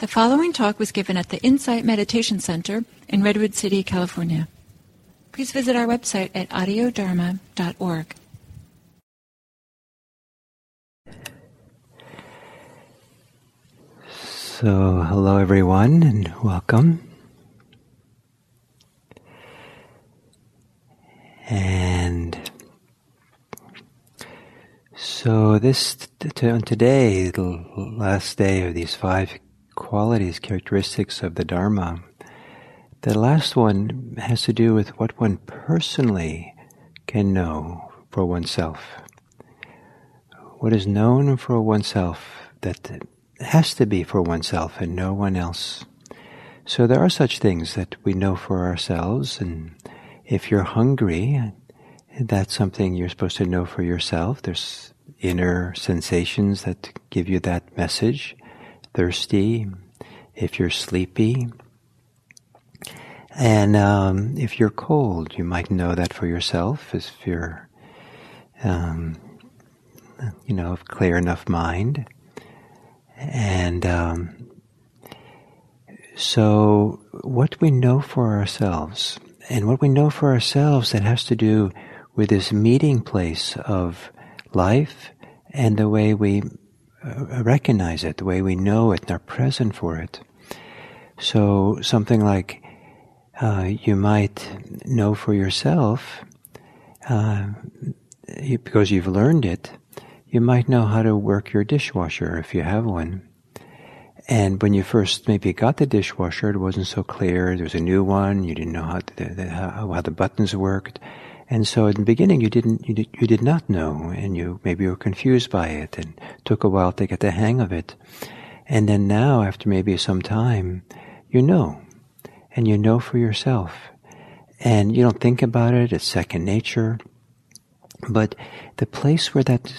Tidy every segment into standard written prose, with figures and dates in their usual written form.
The following talk was given at the Insight Meditation Center in Redwood City, California. Please visit our website at audiodharma.org. So, hello everyone and welcome. And so today, the last day of these 5 qualities, characteristics of the Dharma, the last one has to do with what one personally can know for oneself. What is known for oneself that has to be for oneself and no one else. So there are such things that we know for ourselves, and if you're hungry, that's something you're supposed to know for yourself. There's inner sensations that give you that message. Thirsty, if you're sleepy. And if you're cold, you might know that for yourself, if you're, of clear enough mind. And so what we know for ourselves, and what we know for ourselves that has to do with this meeting place of life and the way we recognize it, the way we know it and are present for it. So something like you might know for yourself, because you've learned it, you might know how to work your dishwasher if you have one. And when you first maybe got the dishwasher, it wasn't so clear. There was a new one. You didn't know how the buttons worked. And so in the beginning you did not know, and you were confused by it, and took a while to get the hang of it. And then now, after maybe some time, you know, and you know for yourself. And you don't think about it, it's second nature. But the place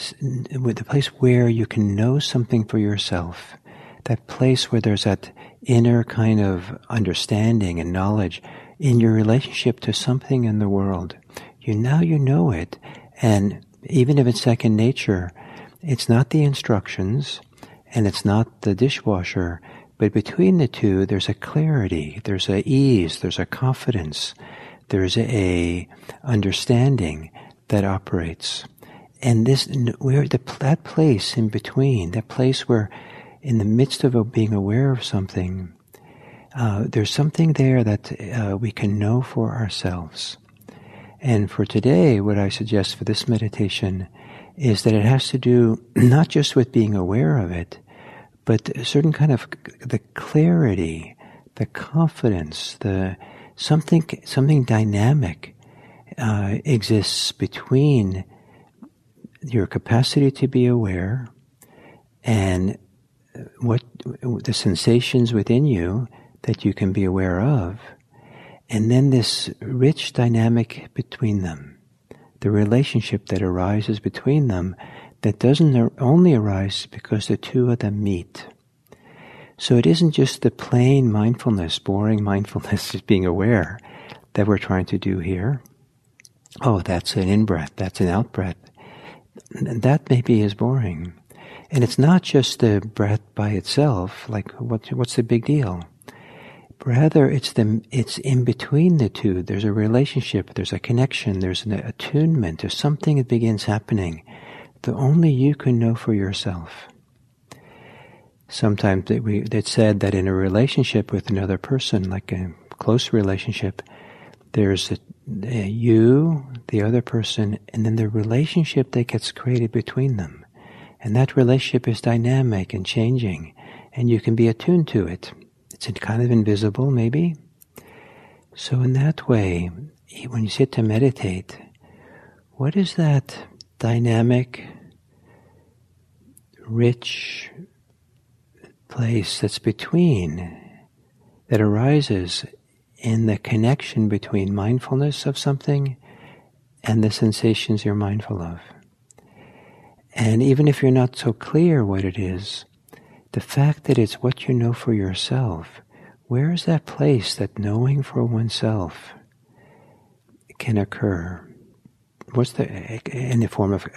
where you can know something for yourself, that place where there's that inner kind of understanding and knowledge in your relationship to something in the world, you know it, and even if it's second nature, it's not the instructions, and it's not the dishwasher, but between the two, there's a clarity, there's a ease, there's a confidence, there's a understanding that operates. And that place in between, that place where in the midst of being aware of something, there's something there that we can know for ourselves. And for today, what I suggest for this meditation is that it has to do not just with being aware of it, but a certain kind of the clarity, the confidence, something dynamic exists between your capacity to be aware and what the sensations within you that you can be aware of, and then this rich dynamic between them, the relationship that arises between them that doesn't only arise because the two of them meet. So it isn't just the plain mindfulness, boring mindfulness, just being aware that we're trying to do here. Oh, that's an in-breath, that's an out-breath. That maybe is boring. And it's not just the breath by itself, like what's the big deal? Rather, it's in between the two. There's a relationship, there's a connection, there's an attunement, there's something that begins happening that only you can know for yourself. Sometimes it's said that in a relationship with another person, like a close relationship, there's you, the other person, and then the relationship that gets created between them. And that relationship is dynamic and changing, and you can be attuned to it. It's kind of invisible, maybe. So in that way, when you sit to meditate, what is that dynamic, rich place that's between, that arises in the connection between mindfulness of something and the sensations you're mindful of? And even if you're not so clear what it is, the fact that it's what you know for yourself, where is that place that knowing for oneself can occur? What's in the form of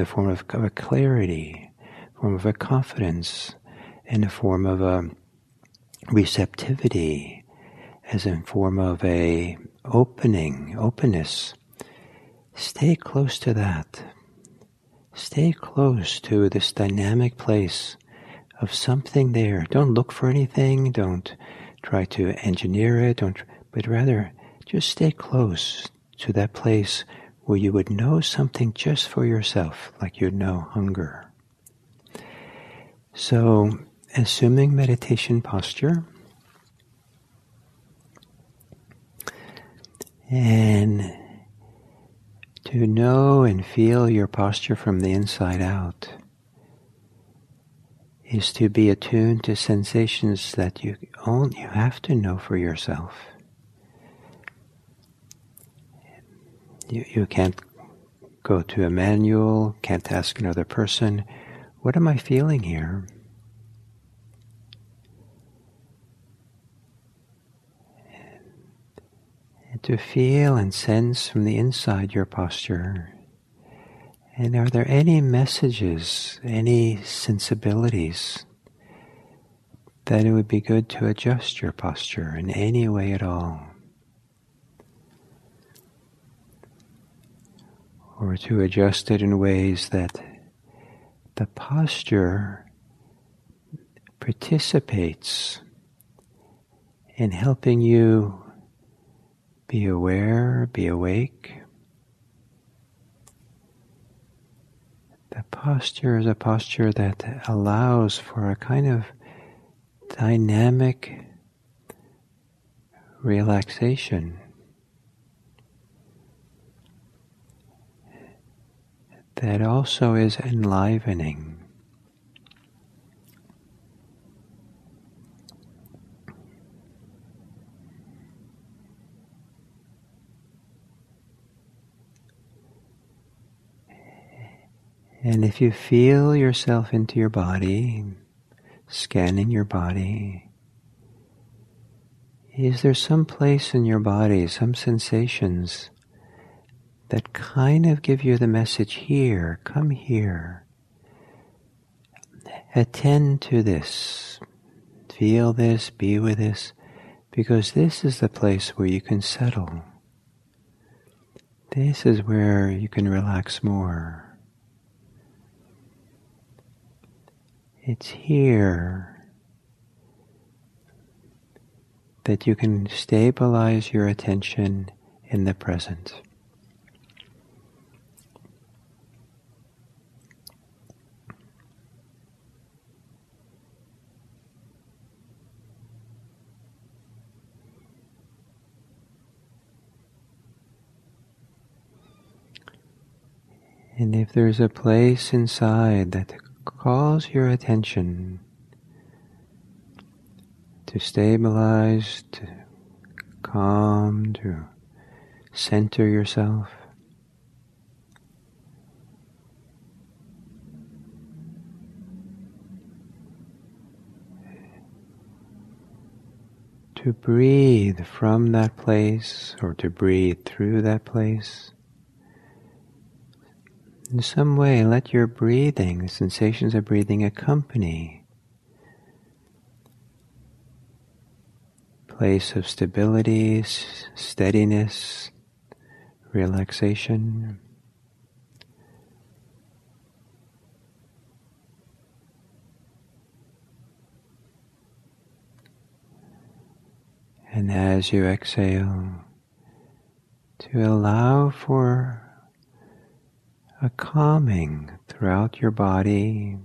a clarity, form of a confidence, in the form of a receptivity, as in form of a openness. Stay close to that. Stay close to this dynamic place of something there. Don't look for anything. Don't try to engineer it. But rather just stay close to that place where you would know something just for yourself, like you'd know hunger. So, assuming meditation posture, and to know and feel your posture from the inside out is to be attuned to sensations that you have to know for yourself. You can't go to a manual, can't ask another person, what am I feeling here? And to feel and sense from the inside your posture. And are there any messages, any sensibilities that it would be good to adjust your posture in any way at all? Or to adjust it in ways that the posture participates in helping you be aware, be awake. The posture is a posture that allows for a kind of dynamic relaxation. That also is enlivening. And if you feel yourself into your body, scanning your body, is there some place in your body, some sensations that kind of give you the message, here, come here. Attend to this. Feel this, be with this, because this is the place where you can settle. This is where you can relax more. It's here that you can stabilize your attention in the present. And if there's a place inside that calls your attention to stabilize, to calm, to center yourself, to breathe from that place or to breathe through that place. In some way, let your breathing, the sensations of breathing, accompany place of stability, steadiness, relaxation. And as you exhale, to allow for a calming throughout your body,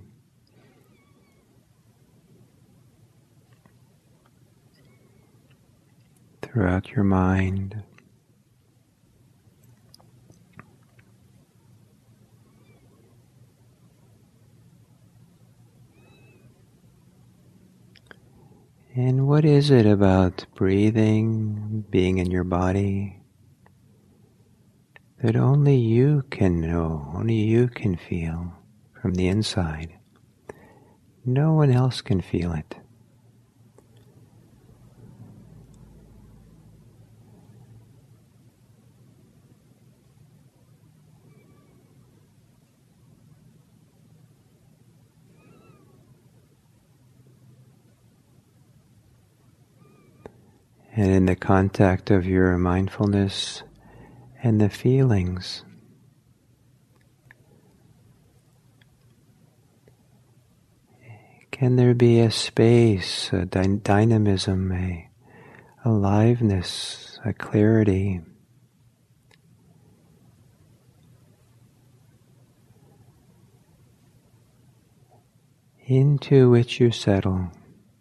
throughout your mind. And what is it about breathing, being in your body, that only you can know, only you can feel from the inside? No one else can feel it. and in the contact of your mindfulness and the feelings. Can there be a space, a dynamism, a aliveness, a clarity into which you settle?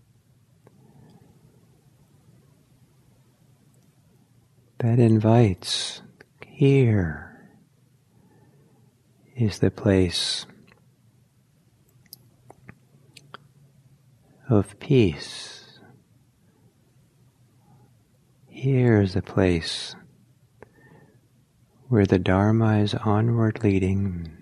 That invites, here is the place of peace. Here is the place where the Dharma is onward leading.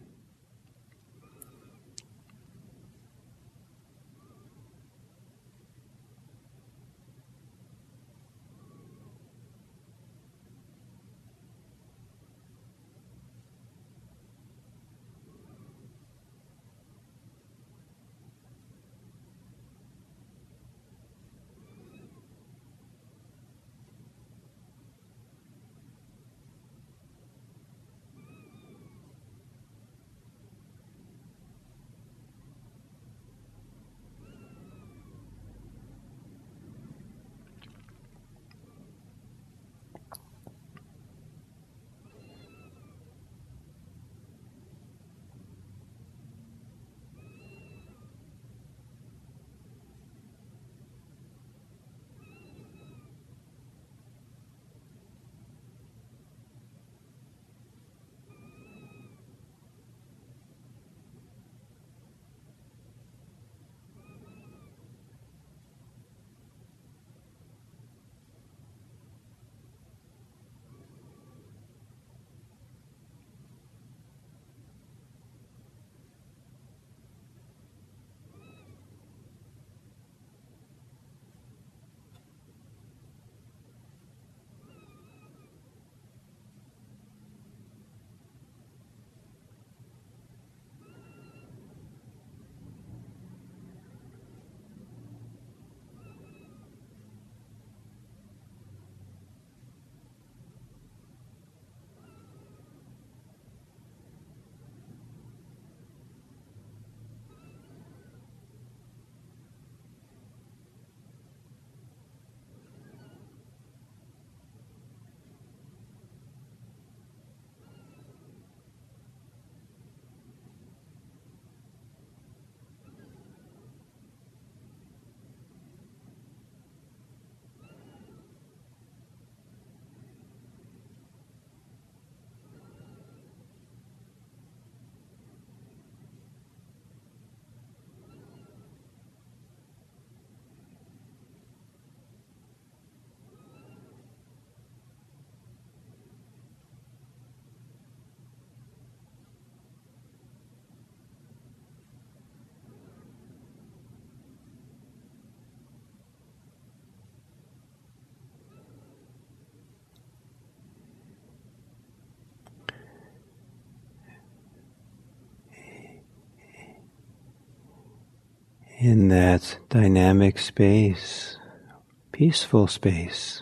In that dynamic space, peaceful space,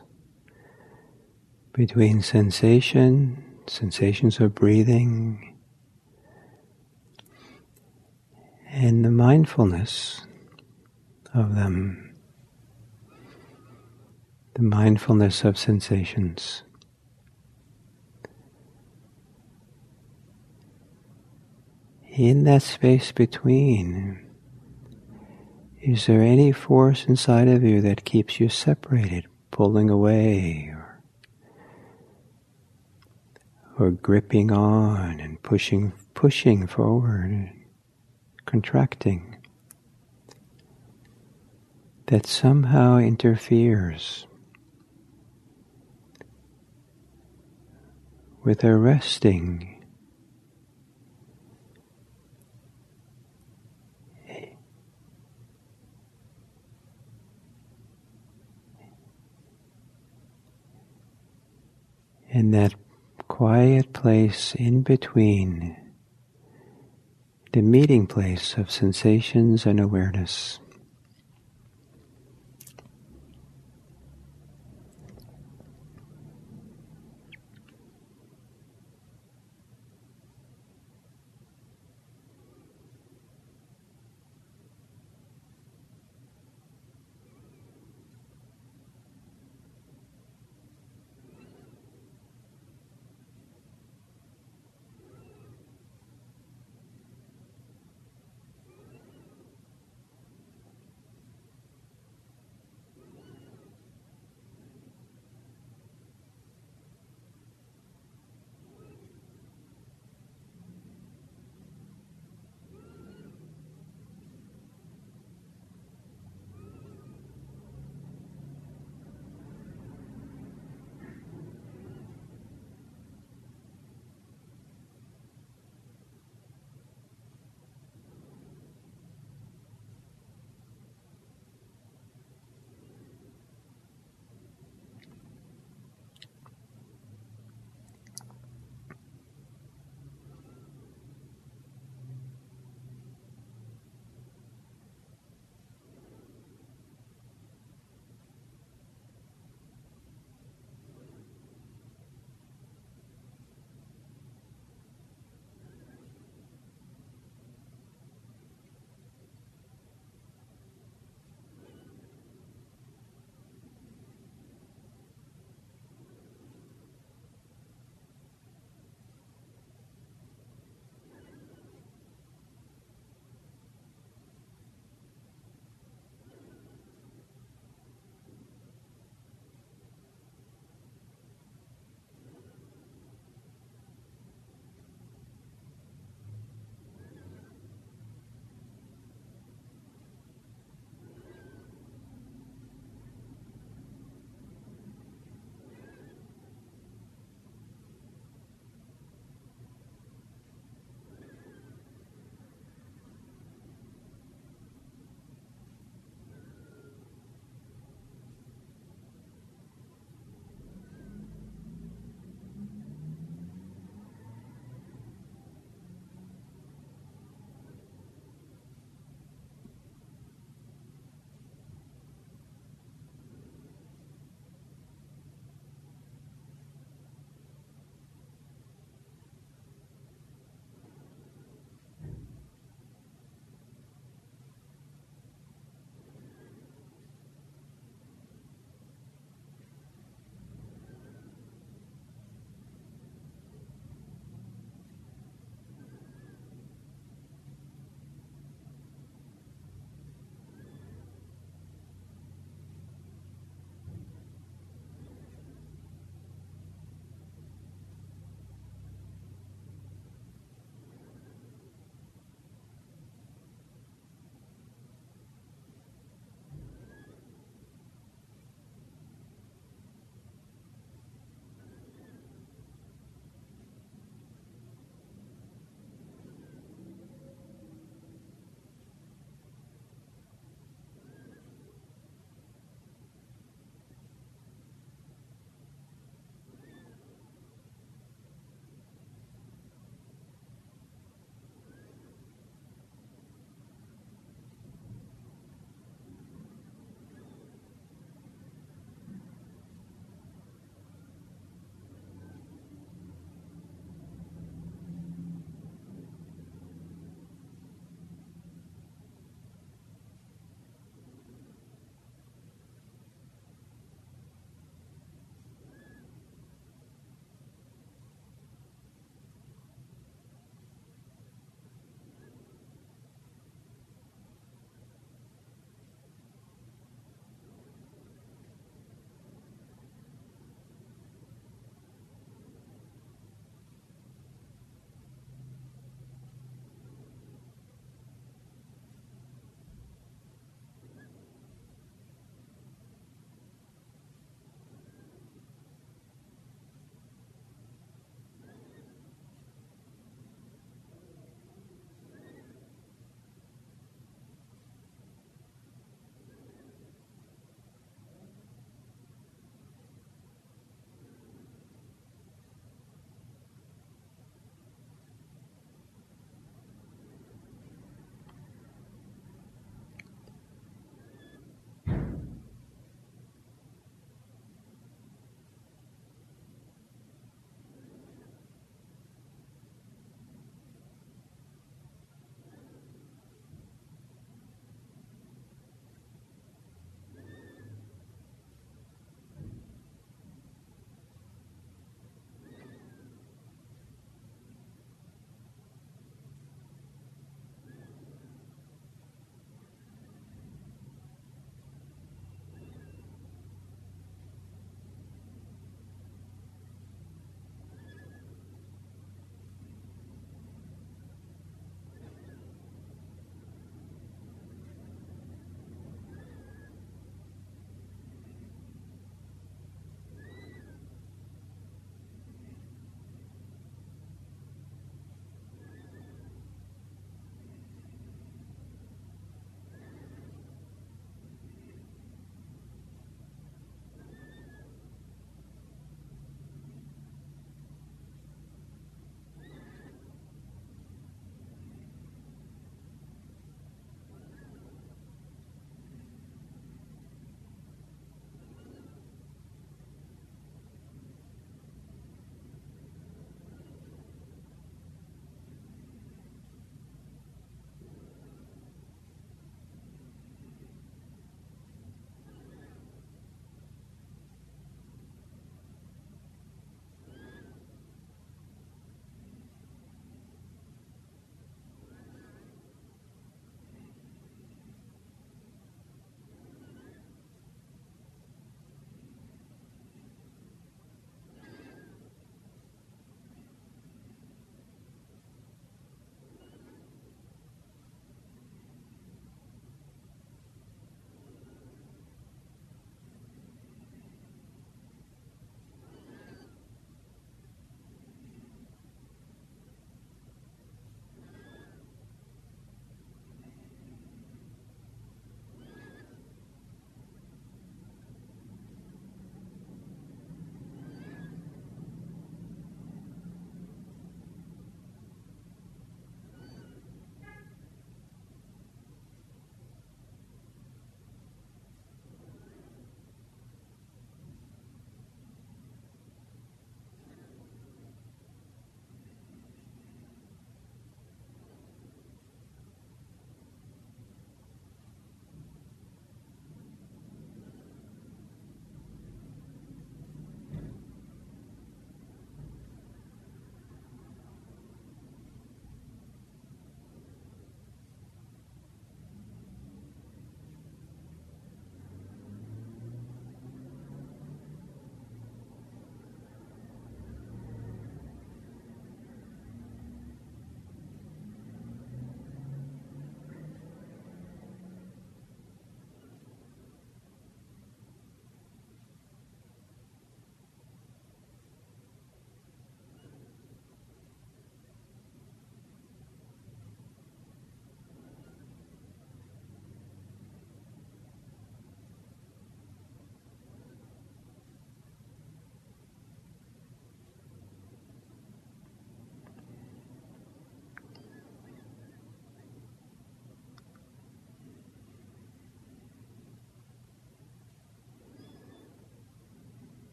between sensations of breathing, and the mindfulness of them, the mindfulness of sensations. In that space between, is there any force inside of you that keeps you separated, pulling away, or gripping on and pushing forward, contracting, that somehow interferes with a resting, in that quiet place in between, the meeting place of sensations and awareness.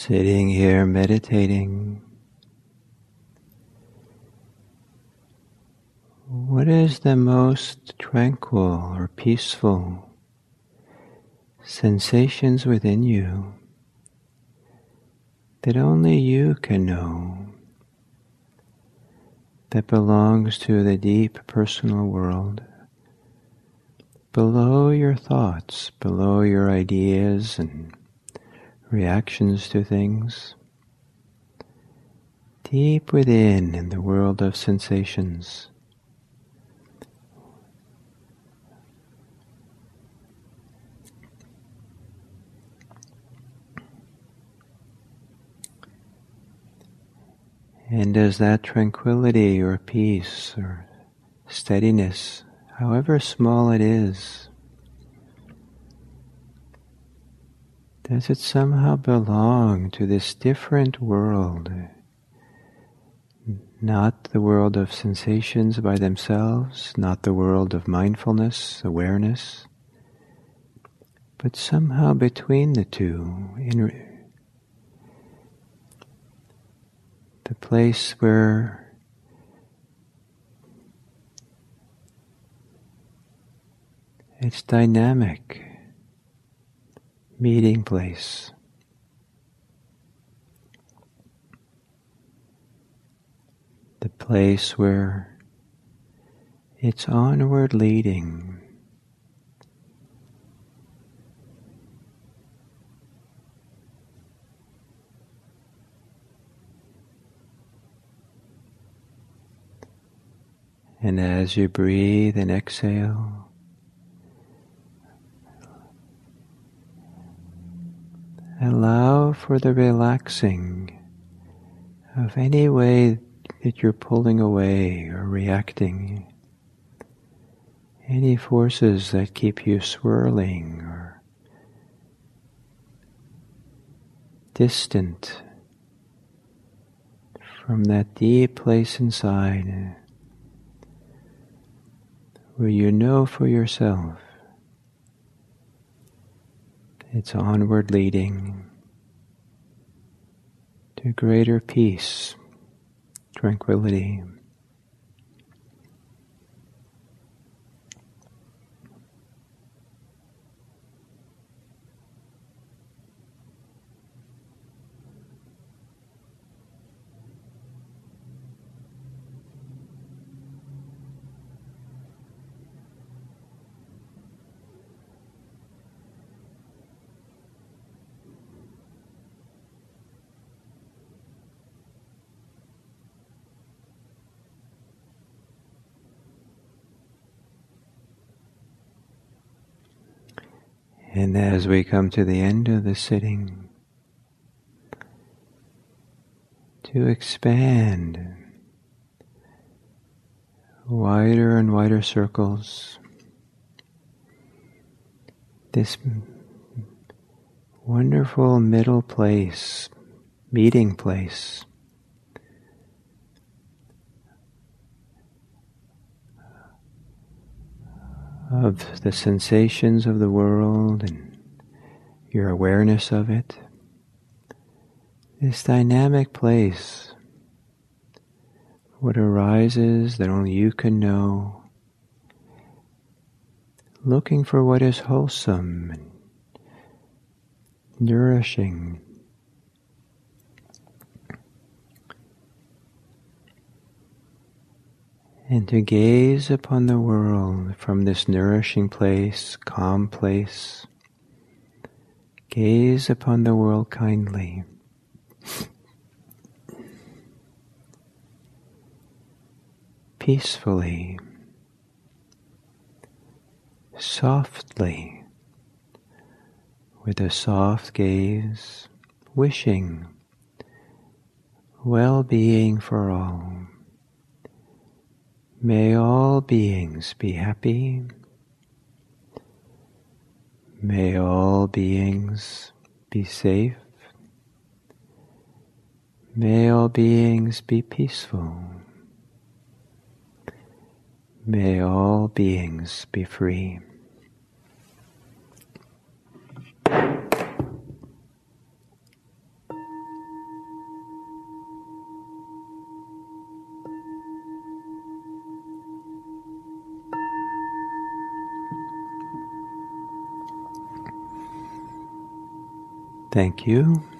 sitting here meditating, what is the most tranquil or peaceful sensations within you that only you can know, that belongs to the deep personal world, below your thoughts, below your ideas and reactions to things, deep within in the world of sensations. And does that tranquility or peace or steadiness, however small it is, does it somehow belong to this different world? Not the world of sensations by themselves, not the world of mindfulness, awareness, but somehow between the two, in the place where it's dynamic, meeting place. The place where it's onward leading. And as you breathe and exhale, allow for the relaxing of any way that you're pulling away or reacting, any forces that keep you swirling or distant from that deep place inside where you know for yourself it's onward leading to greater peace, tranquility. And as we come to the end of the sitting, to expand wider and wider circles, this wonderful middle place, meeting place, of the sensations of the world and your awareness of it, this dynamic place, what arises that only you can know, looking for what is wholesome and nourishing. And to gaze upon the world from this nourishing place, calm place, gaze upon the world kindly. Peacefully, softly, with a soft gaze, wishing well-being for all. May all beings be happy. May all beings be safe. May all beings be peaceful. May all beings be free. Thank you.